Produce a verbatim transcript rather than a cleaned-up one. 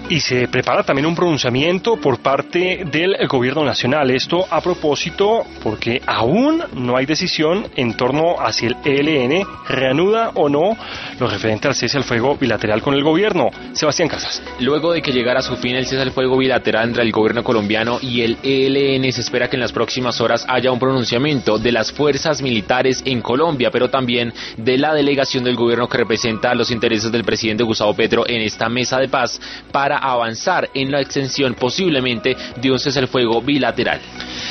y se prepara también un pronunciamiento por parte del gobierno nacional. Esto a propósito porque aún no hay decisión en torno a si el E L N reanuda o no lo referente al cese al fuego bilateral con el gobierno. Sebastián Casas. Luego de que llegara a su fin el cese al fuego bilateral entre el gobierno colombiano y el E L N, se espera que en las próximas horas haya un pronunciamiento de las fuerzas militares en Colombia, pero también de la delegación del gobierno que representa los intereses del presidente Gustavo Petro en esta mesa de paz para avanzar en la extensión posiblemente de un cese al fuego bilateral.